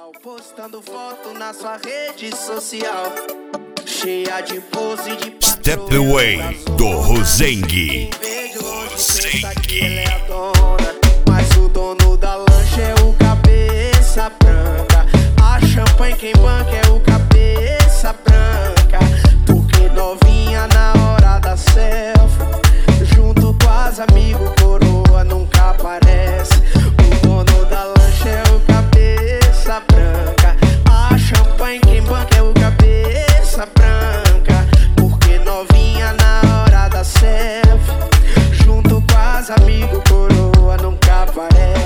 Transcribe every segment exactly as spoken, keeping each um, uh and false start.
Postando foto na sua rede social, cheia de pose de Step Away do Rosengue. Rosengue. Mas o dono da lancha é o cabeça branca. A champanhe quem banca é o cabeça branca. Porque novinha na hora da selfie, junto com as amigos, coroa nunca aparece. O dono da lancha é o cabeça branca. A champanhe quem banca é o cabeça branca. Porque novinha na hora da selfie, junto com as amigos, coroa nunca aparece.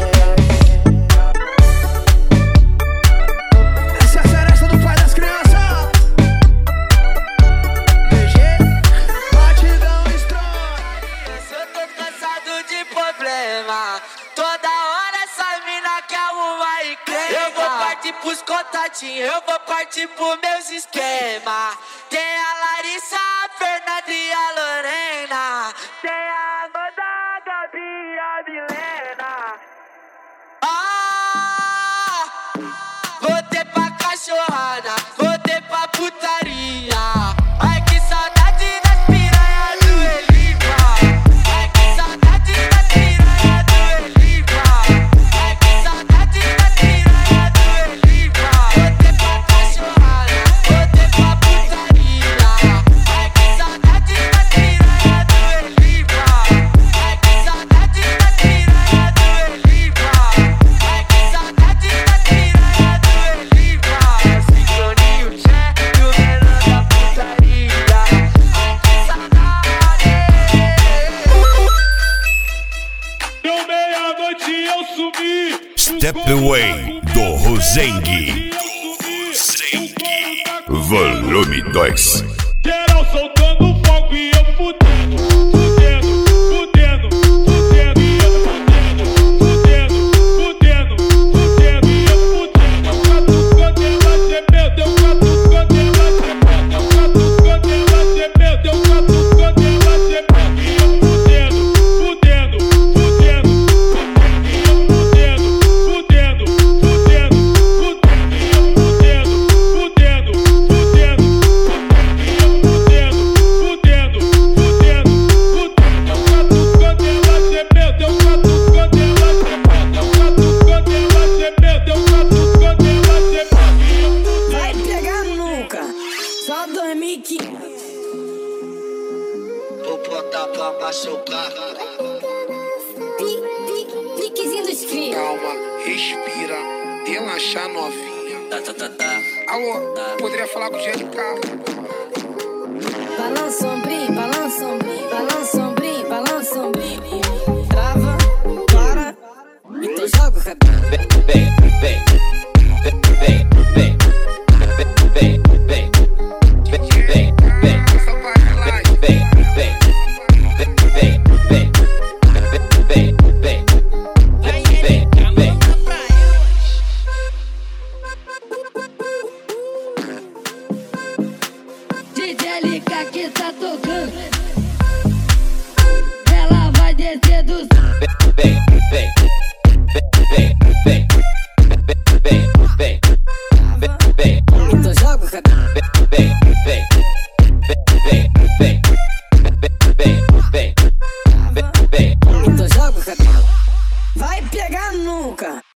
Essa é a seresta do pai das crianças. D G, batidão estranha. Eu tô cansado de problema. Toda hora essa mina quer arrumar encrenca. Eu vou partir pros contatinhos, eu vou partir pros meus esquemas. Tem a Larissa, a Fernanda e a Lorena. Tem a Amanda, a Gabi e a Milena. Ah, voltei pra cachorrada, voltei pra putaria. Ai que saudade das piranhas do Elipa. Ai que saudade das piranhas do Elipa. Ai que saudade das piranhas do Elipa. Voltei pra cachorrada, voltei pra putaria. Ai que saudade das piranhas do Elipa. Ai que saudade das piranhas do Elipa. Ai que saudade das piranhas do Elipa. É sincronia, o Jé e o menor da putaria. Ai que saudade. Deu meia-noite e eu subi. Step Away do Rosengue. Volume dois. Geral soltando fogo e eu fudendo, fudendo, fudendo, fudendo, e eu fudendo, fudendo, fudendo, fudendo, e eu fudendo. Deu catucando, ela gemeu, deu catucando, ela gemeu, deu catucando, ela gemeu, deu catucando, ela gemeu, e eu fudendo, fudendo, fudendo, fudendo, e eu fudendo, fudendo, fudendo, fudendo, e eu fudendo, fudendo, fudendo, fudendo, e eu fudendo, fudendo, fudendo, fudendo. Deu catucando, ela gemeu, deu catucando, ela gemeu, deu catucando, ela gemeu, deu catucando, ela gemeu, e eu fudendo. Vai pegar nunca, só dormir que Vou botar pra machucar. pi, pi, piquezinho dos cria. Calma, respira, relaxa novinha. Tá, tá, tá, tá. Alô, poderia falar com o G L K? Balança ombrinho, balança ombrinho, balança ombrinho, balança ombrinho. Trava, para, então joga o cabelo. Vem, vem, vem.